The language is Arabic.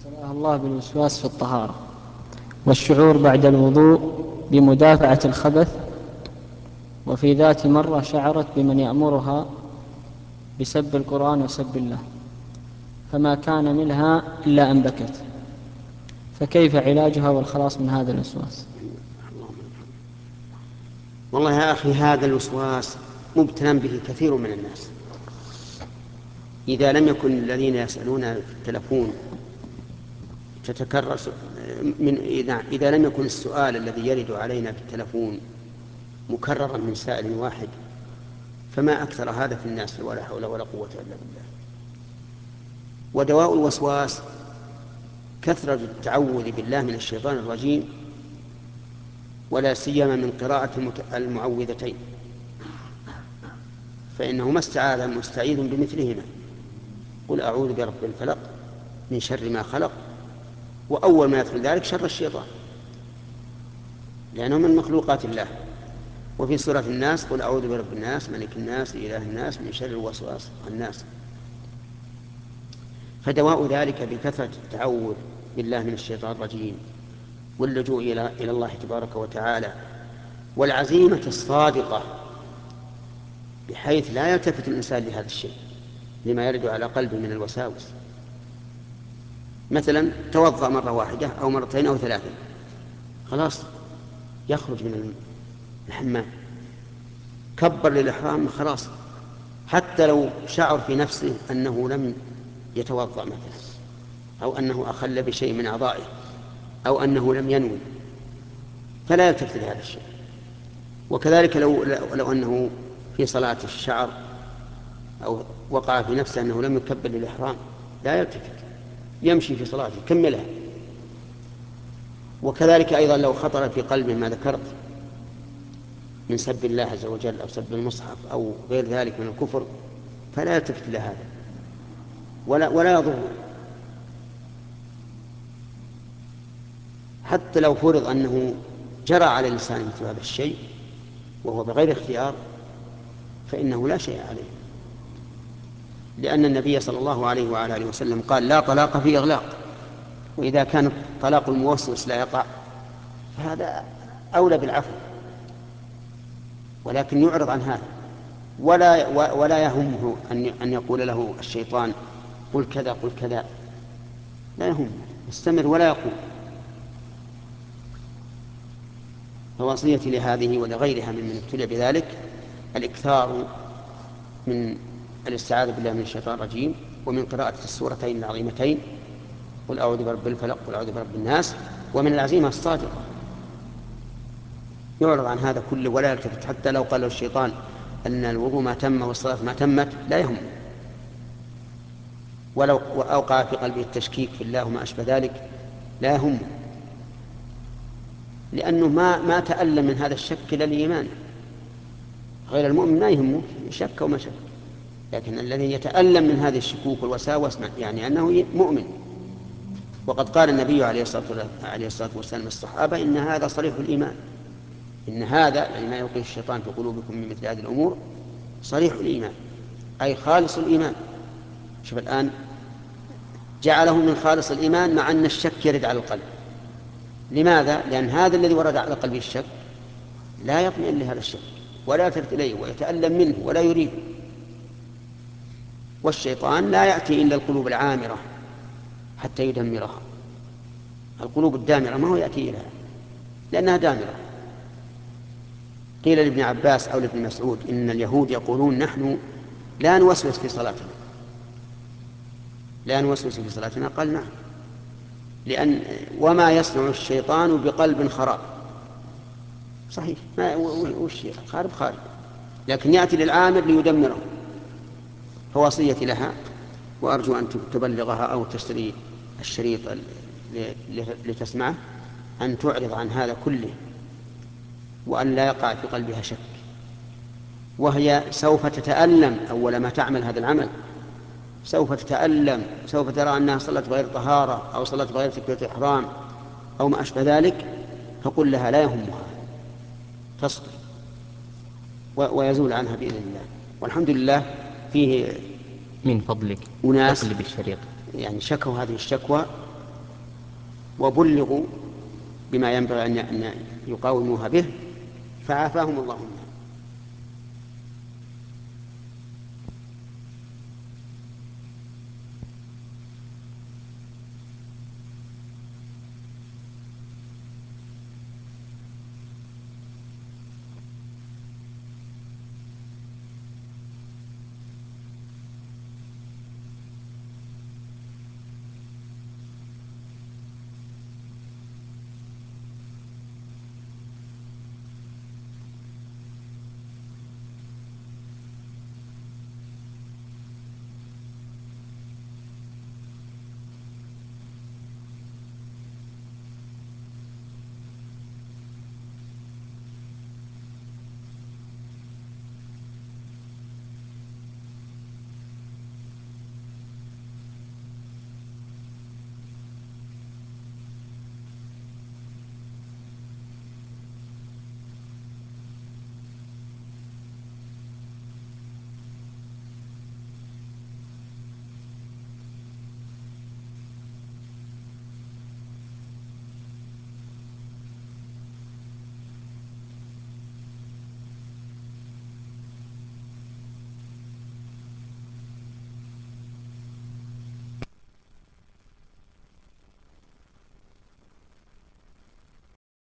ابتلاه الله بالوسواس في الطهارة والشعور بعد الوضوء بمدافعة الخبث، وفي ذات مرة شعرت بمن يأمرها بسب القرآن وسب الله، فما كان منها إلا أن بكت، فكيف علاجها والخلاص من هذا الوسواس؟ والله يا أخي، هذا الوسواس مبتلى به كثير من الناس. إذا لم يكن الذين يسألون في التلفون تتكرر إذا لم يكن السؤال الذي يرد علينا في التلفون مكررا من سائل واحد، فما أكثر هذا في الناس، ولا حول ولا قوة إلا بالله. ودواء الوسواس كثرة التعوذ بالله من الشيطان الرجيم، ولا سيما من قراءة المعوذتين، فإنه ما استعاذ مستعيذ بمثلهما: قل أعوذ برب الفلق من شر ما خلق، وأول ما يدخل ذلك شر الشيطان، لأنه من مخلوقات الله. وفي سورة الناس: قل أعوذ برب الناس ملك الناس إله الناس من شر الوسواس الناس. فدواء ذلك بكثرة التعوذ بالله من الشيطان الرجيم، واللجوء إلى الله تبارك وتعالى، والعزيمة الصادقة بحيث لا يلتفت الإنسان لهذا الشيء لما يرد على قلبه من الوساوس. مثلا توضأ مرة واحدة أو مرتين أو ثلاثة، خلاص يخرج من الحمام، كبر للإحرام، خلاص حتى لو شعر في نفسه أنه لم يتوضأ مثلا، أو أنه أخل بشيء من أعضائه، أو أنه لم ينوي، فلا يلتفت لهذا الشيء. وكذلك لو أنه في صلاة الشعر أو وقع في نفسه أنه لم يكبر للإحرام، لا يلتفت، يمشي في صلاته كملها. وكذلك أيضا لو خطر في قلبه ما ذكرت من سب الله عز وجل أو سب المصحف أو غير ذلك من الكفر، فلا يلتفت إلى هذا ولا يضر. حتى لو فرض أنه جرى على لسانه مثل هذا الشيء وهو بغير اختيار، فإنه لا شيء عليه، لأن النبي صلى الله عليه وعلى آله وسلم قال: لا طلاق في إغلاق. وإذا كان طلاق الموسوس لا يقع، فهذا أولى بالعفو، ولكن يعرض عن هذا، ولا يهمه أن يقول له الشيطان: قل كذا قل كذا، لا يهم، يستمر ولا يقول. فوصيتي لهذه ولغيرها ممن ابتلي بذلك الإكثار من الاستعاذة بالله من الشيطان الرجيم، ومن قراءة السورتين العظيمتين: قل أعوذ برب الفلق قل أعوذ برب الناس، ومن العزيمة الصادقة. يعرض عن هذا كله ولا يلتفت، حتى لو قال الشيطان أن الوضوء ما تم والصلاة ما تمت، لا يهم. ولو أوقع في قلبه التشكيك في الله وما أشبه ذلك، لا يهم، لأنه ما تألم من هذا الشك إلى الإيمان. غير المؤمن ما يهمه شك وما شك، لكن الذي يتألم من هذه الشكوك والوساوس يعني أنه مؤمن. وقد قال النبي عليه الصلاة والسلام للصحابة: إن هذا صريح الإيمان. إن هذا يعني ما يلقيه الشيطان في قلوبكم من مثل هذه الأمور صريح الإيمان، أي خالص الإيمان. شوف الآن جعله من خالص الإيمان، مع أن الشك يرد على القلب. لماذا؟ لأن هذا الذي ورد على قلبه الشك لا يطمئن لهذا الشك ولا يلتفت إليه ويتألم منه ولا يريد. والشيطان لا يأتي إلا القلوب العامرة حتى يدمرها. القلوب الدامرة ما هو يأتي إليها لأنها دامرة. قيل لابن عباس أو لابن مسعود: إن اليهود يقولون نحن لا نوسوس في صلاتنا. لا نوسوس في صلاتنا؟ قال: نعم، لأن وما يصنع الشيطان بقلب خراب. صحيح، ما وش خارب خارب، لكن يأتي للعامر ليدمره. فوصيتي لها، وأرجو أن تبلغها أو تشتري الشريط لتسمعه، أن تعرض عن هذا كله، وأن لا يقع في قلبها شك. وهي سوف تتألم أول ما تعمل هذا العمل، سوف تتألم، سوف ترى أنها صلت غير طهارة أو صلت غير تكبيرة الإحرام أو ما أشبه ذلك، فقل لها لا يهمها، تصبر ويزول عنها بإذن الله. والحمد لله فيه من فضلك أناس اقلب الشريط. يعني شكوا هذه الشكوى وبلغوا بما ينبغي أن يقاوموها به فعافاهم الله منه.